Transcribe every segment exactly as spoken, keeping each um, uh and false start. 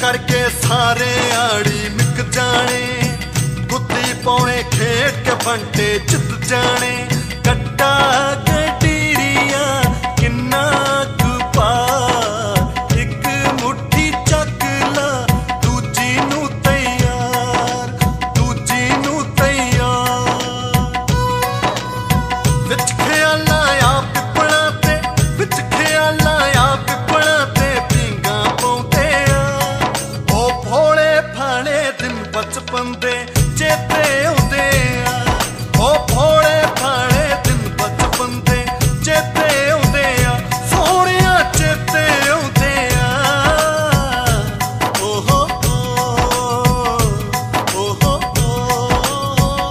करके सारे आड़ी मिक जाने, गुद्दी पौने खेड के बंटे जित जाने। कट्टा गडीरिया किन्ना कुपा, एक मुट्ठी चक ला दूजी नू तैयार, दूजी नू तैयार। विच ख्याला आ पिपड़ा ते, विच ख्याला आ पिपड़ा ते पींगा पौंदे आ। ओ भोले भाले दिन बचपन दे चेते आउंदे आ। ओ भोले भाले दिन बचपन दे चेते आउंदे आ, सोहणिया चेते आउंदे आ। ओ हो ओ हो ओ।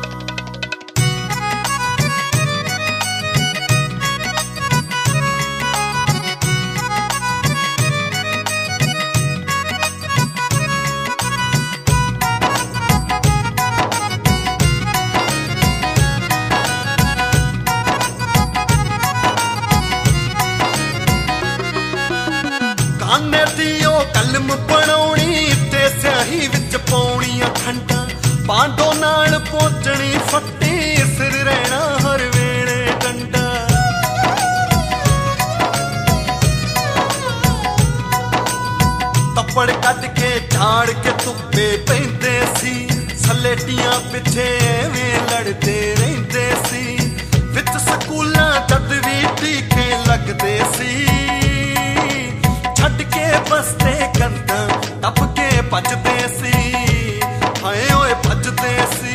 काने दियो कलम बनाउणी ते स्याही विच पाउणियां खंडां, पांडो नाल पहुंचणी फट्टी, सिर रहना हर वेले डंडा। तप्पड़ कट के झाड़ के धुप्पे पैंदे सी, सलेटियां पिछे एवें लड़दे रहिंदे सी। विच स्कूलां जद भी टीके लगदे सी, छड़ के बसते कंधा टप के भजदे सी, हाय ओए भजदे सी।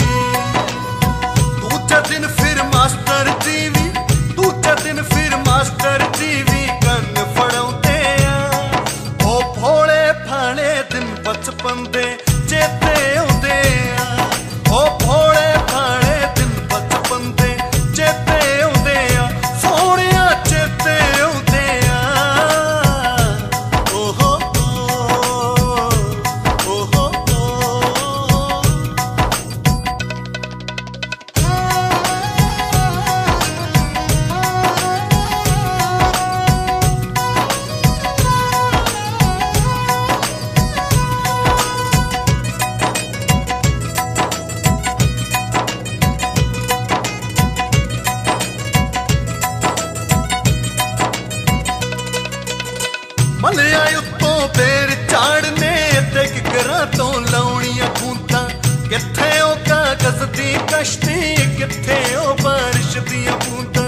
दूजे दिन फिर मास्टर जी भी, दूजे दिन फिर मास्टर जी भी गन फड़ाउंदे आ। ओ भोले भाले दिन बचपन दे चेते आउंदे आ। ओ भोले भाले दिन बचपन दे चेते आउंदे आ, सोहणिया चेते आउंदे आ। मलिया उत्तों बेर चाड़ने ते किकरां तो लाउणियां खूंतां, कित्थे ओ कागज दी कश्ती, कित्थे ओ बारिश दियां बूंदां।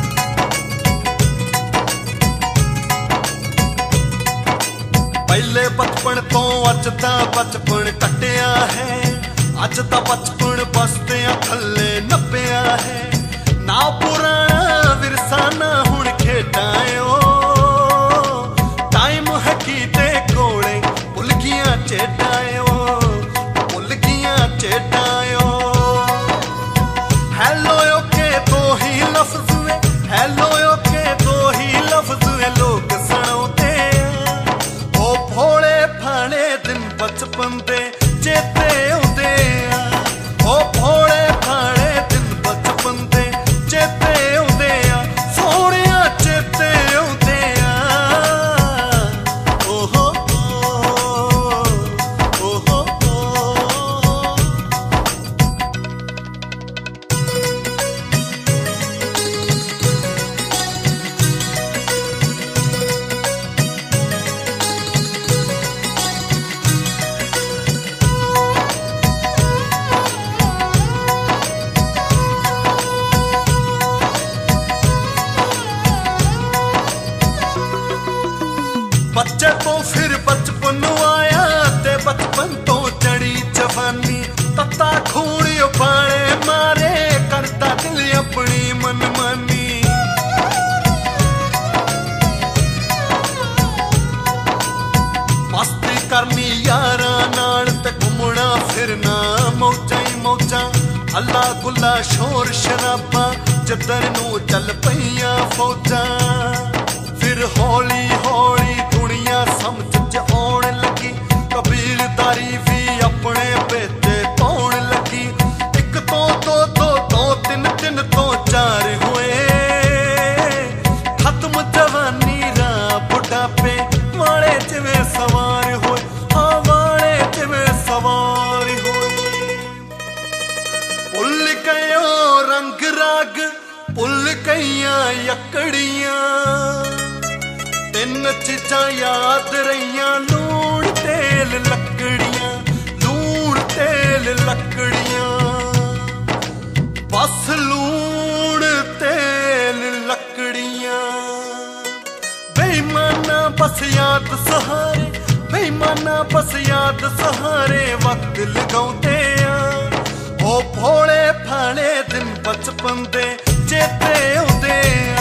पहले बचपन तो अज दा बचपन कट्टिया है, अज दा बचपन बसदियां थल्ले नप्पिया है। ना पुराना विरसा ना हुण खेडां ओ, टाइम है कीते कोले भुल गियां चेडां ओ, भुल गियां चेडां ओ। हेलो ओके दो ही लफ्ज वे, हेलो ओके दो ही लफ्ज वे लोग सुणाउंदे आ। ओ भोले भाले दिन बचपन दे चेते आउंदे आ। ओ भोले भाले दिन बचपन दे चेते आउंदे आ, सोहणिया चेते आउंदे आ। ओ हो ओ हो ओ। बच्चे तो फिर बचपन आया ते बचपन तो चढ़ी जवानी, तत्ता खून उबाले मारे करता दिल अपनी मनमानी। मस्ती करनी यारा नाल ते घूमना फिरना मौजा ही मौजा, अल्लाह गुल्ला शोर शराबा जिधर नू चल पईयां फौजा। फिर हौली हौली दुनिया समझ च आउण लगी, कबीलदारी भी अपने बेटे पाउण लगी। एक तो दो दो दो तीन तीन तो चार हुए, खत्म जवानी रा बुढ़ापे वाले जिवें सवार होए। यकड़ियां ਤਿੰਨ ਚੀਜ਼ਾਂ याद रहियां लूण तेल लकड़ियां लूण तेल लकड़ियां बस लूण तेल लकड़ियां बेईमाना बस याद सहारे बेईमाना बस याद सहारे वक्त लगाउंदे आ ओ भोले भाले दिन बचपन दे चेते आउंदे